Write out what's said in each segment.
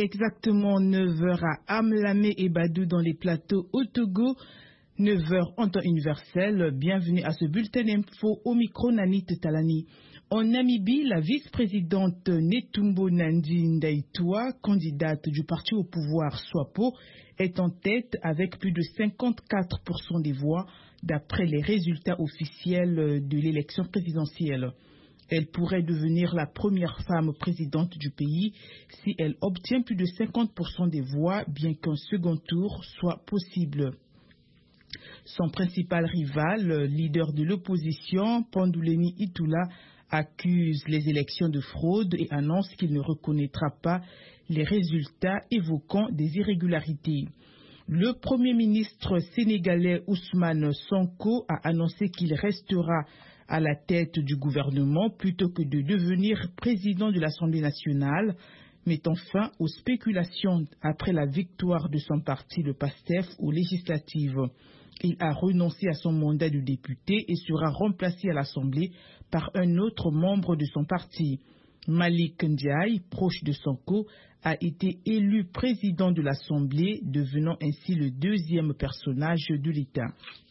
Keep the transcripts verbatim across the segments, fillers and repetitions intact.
est exactement neuf heures à Amlamé et Badou dans les plateaux au Togo. neuf heures en temps universel. Bienvenue à ce bulletin d'info au micro Nanit Talani. En Namibie, la vice-présidente Netumbo Nandi Ndaitwah, candidate du parti au pouvoir SWAPO, est en tête avec plus de cinquante-quatre pour cent des voix d'après les résultats officiels de l'élection présidentielle. Elle pourrait devenir la première femme présidente du pays si elle obtient plus de cinquante pour cent des voix, bien qu'un second tour soit possible. Son principal rival, leader de l'opposition, Panduleni Itula, accuse les élections de fraude et annonce qu'il ne reconnaîtra pas les résultats évoquant des irrégularités. Le Premier ministre sénégalais Ousmane Sonko a annoncé qu'il restera à la tête du gouvernement plutôt que de devenir président de l'Assemblée nationale, mettant fin aux spéculations après la victoire de son parti, le PASTEF, aux législatives. Il a renoncé à son mandat de député et sera remplacé à l'Assemblée par un autre membre de son parti. Malik Ndiaye, proche de Sonko, a été élu président de l'Assemblée, devenant ainsi le deuxième personnage de l'État.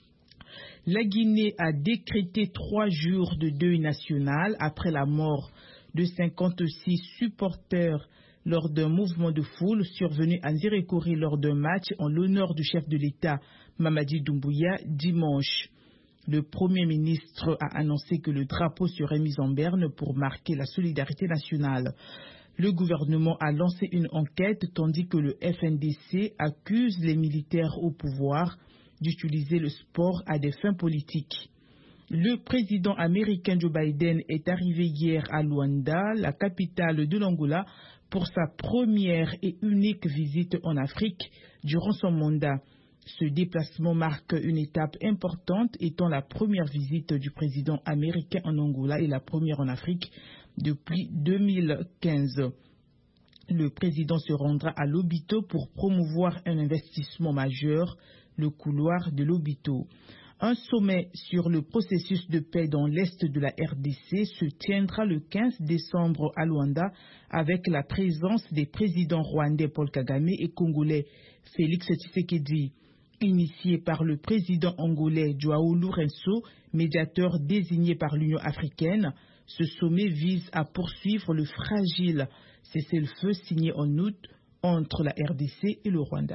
La Guinée a décrété trois jours de deuil national après la mort de cinquante-six supporters lors d'un mouvement de foule survenu à Nzérékoré lors d'un match en l'honneur du chef de l'État, Mamadi Doumbouya, dimanche. Le Premier ministre a annoncé que le drapeau serait mis en berne pour marquer la solidarité nationale. Le gouvernement a lancé une enquête tandis que le F N D C accuse les militaires au pouvoir d'utiliser le sport à des fins politiques. Le président américain Joe Biden est arrivé hier à Luanda, la capitale de l'Angola, pour sa première et unique visite en Afrique durant son mandat. Ce déplacement marque une étape importante, étant la première visite du président américain en Angola et la première en Afrique depuis deux mille quinze. Le président se rendra à Lobito pour promouvoir un investissement majeur, le couloir de Lobito. Un sommet sur le processus de paix dans l'est de la R D C se tiendra le quinze décembre à Luanda avec la présence des présidents rwandais Paul Kagame et congolais Félix Tshisekedi. Initié par le président angolais Joao Lourenço, médiateur désigné par l'Union africaine, ce sommet vise à poursuivre le fragile cessez-le-feu signé en août entre la R D C et le Rwanda.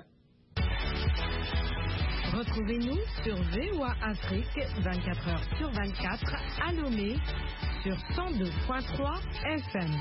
Retrouvez-nous sur V O A Afrique vingt-quatre heures sur vingt-quatre à Lomé sur cent deux point trois F M.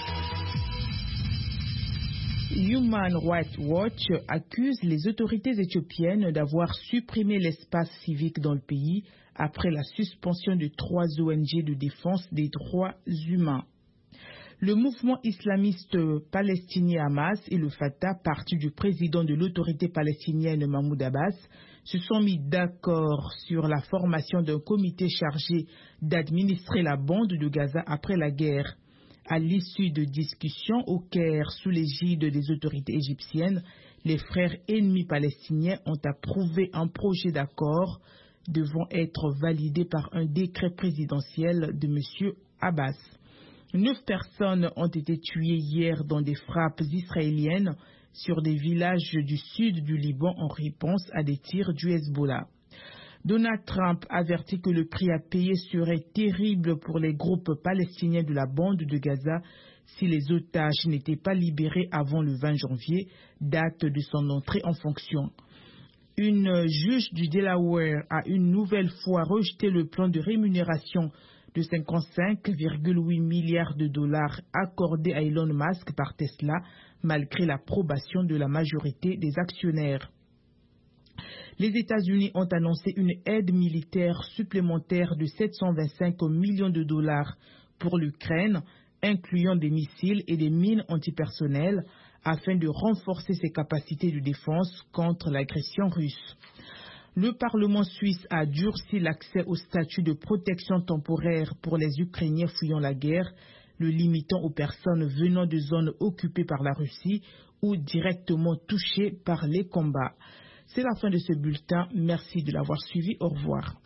Human Rights Watch accuse les autorités éthiopiennes d'avoir supprimé l'espace civique dans le pays après la suspension de trois O N G de défense des droits humains. Le mouvement islamiste palestinien Hamas et le Fatah, parti du président de l'autorité palestinienne Mahmoud Abbas, se sont mis d'accord sur la formation d'un comité chargé d'administrer la bande de Gaza après la guerre. À l'issue de discussions au Caire sous l'égide des autorités égyptiennes, les frères ennemis palestiniens ont approuvé un projet d'accord devant être validé par un décret présidentiel de M. Abbas. Neuf personnes ont été tuées hier dans des frappes israéliennes sur des villages du sud du Liban en réponse à des tirs du Hezbollah. Donald Trump avertit que le prix à payer serait terrible pour les groupes palestiniens de la bande de Gaza si les otages n'étaient pas libérés avant le vingt janvier, date de son entrée en fonction. Une juge du Delaware a une nouvelle fois rejeté le plan de rémunération de cinquante-cinq virgule huit milliards de dollars accordé à Elon Musk par Tesla, malgré l'approbation de la majorité des actionnaires. Les États-Unis ont annoncé une aide militaire supplémentaire de sept cent vingt-cinq millions de dollars pour l'Ukraine, incluant des missiles et des mines antipersonnelles, afin de renforcer ses capacités de défense contre l'agression russe. Le Parlement suisse a durci l'accès au statut de protection temporaire pour les Ukrainiens fuyant la guerre, le limitant aux personnes venant de zones occupées par la Russie ou directement touchées par les combats. C'est la fin de ce bulletin. Merci de l'avoir suivi. Au revoir.